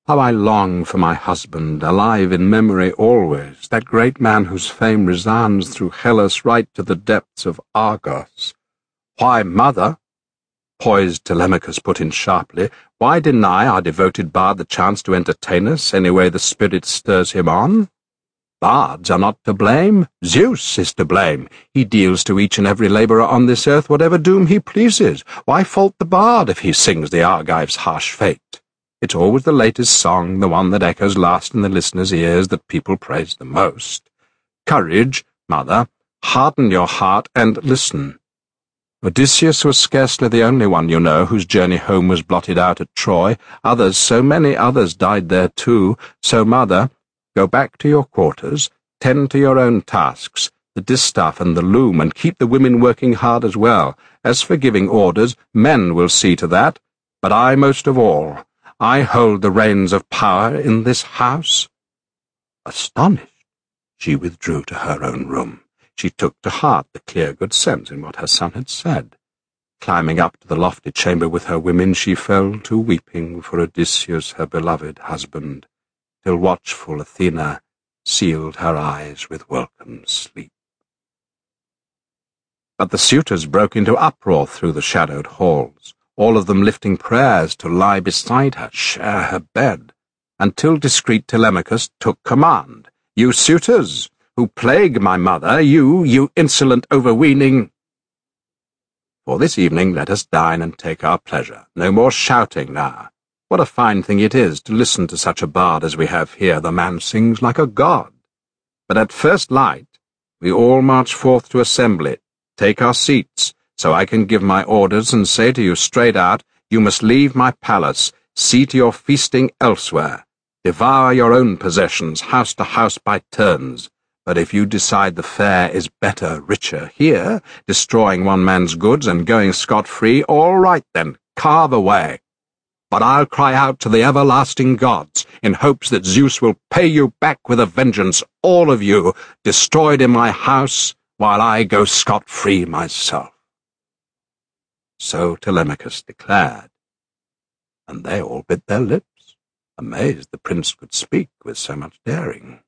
How I long for my husband, alive in memory always, that great man whose fame resounds through Hellas right to the depths of Argos. Why, mother, poised Telemachus put in sharply, why deny our devoted bard the chance to entertain us any way the spirit stirs him on? Bards are not to blame. Zeus is to blame. He deals to each and every labourer on this earth whatever doom he pleases. Why fault the bard if he sings the Argives' harsh fate? It's always the latest song, the one that echoes last in the listener's ears, that people praise the most. Courage, mother, harden your heart and listen. Odysseus was scarcely the only one, you know, whose journey home was blotted out at Troy. Others, so many others, died there too. So, mother, go back to your quarters, tend to your own tasks, the distaff and the loom, and keep the women working hard as well. As for giving orders, men will see to that, but I most of all. I hold the reins of power in this house. Astonished, she withdrew to her own room. She took to heart the clear good sense in what her son had said. Climbing up to the lofty chamber with her women, she fell to weeping for Odysseus, her beloved husband, till watchful Athena sealed her eyes with welcome sleep. But the suitors broke into uproar through the shadowed halls, all of them lifting prayers to lie beside her, share her bed, until discreet Telemachus took command. You suitors, who plague my mother, you insolent overweening. For this evening let us dine and take our pleasure. No more shouting now. What a fine thing it is to listen to such a bard as we have here. The man sings like a god. But at first light we all march forth to assembly. Take our seats, so I can give my orders and say to you straight out, you must leave my palace, see to your feasting elsewhere, devour your own possessions, house to house by turns. But if you decide the fare is better, richer here, destroying one man's goods and going scot-free, all right then, carve away. But I'll cry out to the everlasting gods, in hopes that Zeus will pay you back with a vengeance, all of you, destroyed in my house, while I go scot-free myself. So Telemachus declared, and they all bit their lips, amazed the prince could speak with so much daring.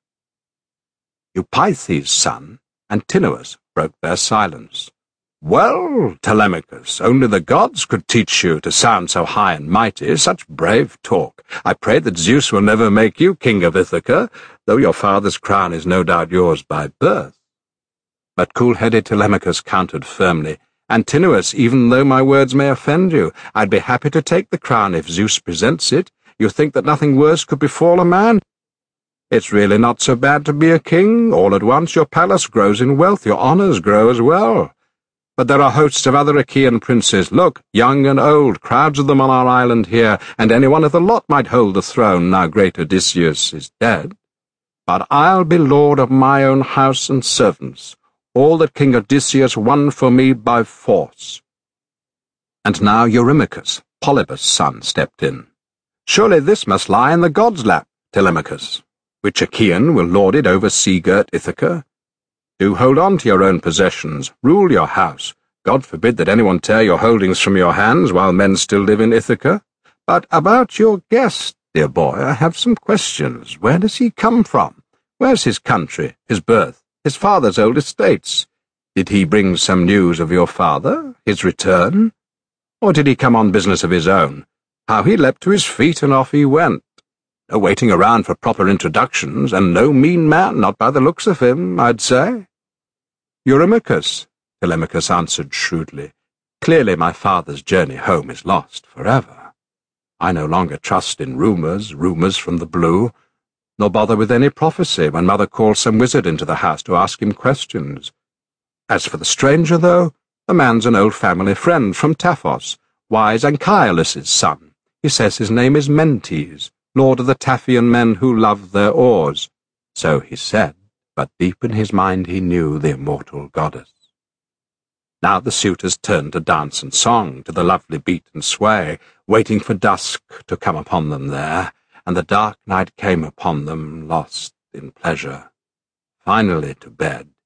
Eupeithes' son, Antinous, broke their silence. Well, Telemachus, only the gods could teach you to sound so high and mighty, such brave talk. I pray that Zeus will never make you king of Ithaca, though your father's crown is no doubt yours by birth. But cool-headed Telemachus countered firmly, Antinous, even though my words may offend you, I'd be happy to take the crown if Zeus presents it. You think that nothing worse could befall a man? It's really not so bad to be a king. All at once your palace grows in wealth, your honours grow as well. But there are hosts of other Achaean princes, look, young and old, crowds of them on our island here, and any one of the lot might hold the throne now great Odysseus is dead. But I'll be lord of my own house and servants, all that King Odysseus won for me by force. And now Eurymachus, Polybus' son, stepped in. Surely this must lie in the gods' lap, Telemachus. Which Achaean will lord it over sea-girt Ithaca? Do hold on to your own possessions, rule your house. God forbid that anyone tear your holdings from your hands while men still live in Ithaca. But about your guest, dear boy, I have some questions. Where does he come from? Where's his country, his birth, his father's old estates? Did he bring some news of your father, his return? Or did he come on business of his own? How he leapt to his feet and off he went. No waiting around for proper introductions, and no mean man, not by the looks of him, I'd say. Eurymachus, Telemachus answered shrewdly, clearly my father's journey home is lost forever. I no longer trust in rumours from the blue, nor bother with any prophecy when mother calls some wizard into the house to ask him questions. As for the stranger, though, the man's an old family friend from Taphos, wise Anchialus' son. He says his name is Mentes, lord of the Taphian men who love their oars. So he said, but deep in his mind he knew the immortal goddess. Now the suitors turned to dance and song, to the lovely beat and sway, waiting for dusk to come upon them there, and the dark night came upon them, lost in pleasure. Finally to bed,